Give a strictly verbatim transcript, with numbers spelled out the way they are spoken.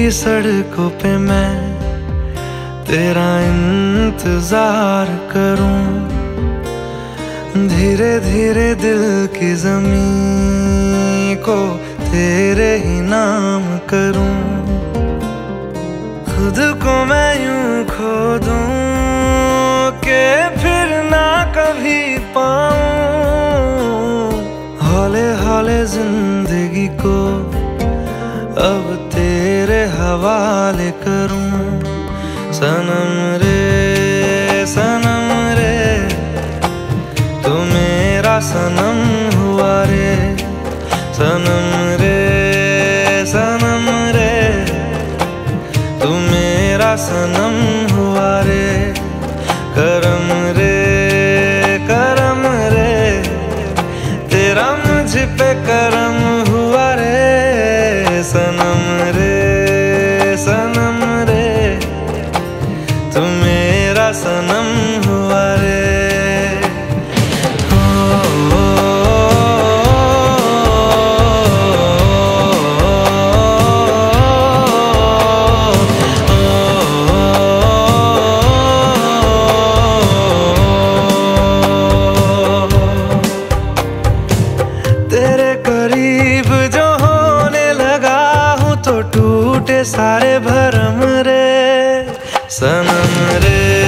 की सड़कों पे मैं तेरा इंतजार करूं, धीरे धीरे दिल की ज़मीं को तेरे ही नाम करूं। खुद को मैं यूं खो दूं कि फिर ना कभी पाऊं, हौले हौले जिंदगी को अब तेरे हवाले करूं। सनम रे सनम रे तू मेरा सनम हुआ रे, सनम रे सनम रे तू मेरा सनम हुआ रे। करम रे करम रे तेरा मुझ पे करम हुआ रे, सनम रे सनम रे तू मेरा सनम हुआ रे। तेरे करीब जो होने लगा हूँ तो टूटे सारे भरम रे, सनम रे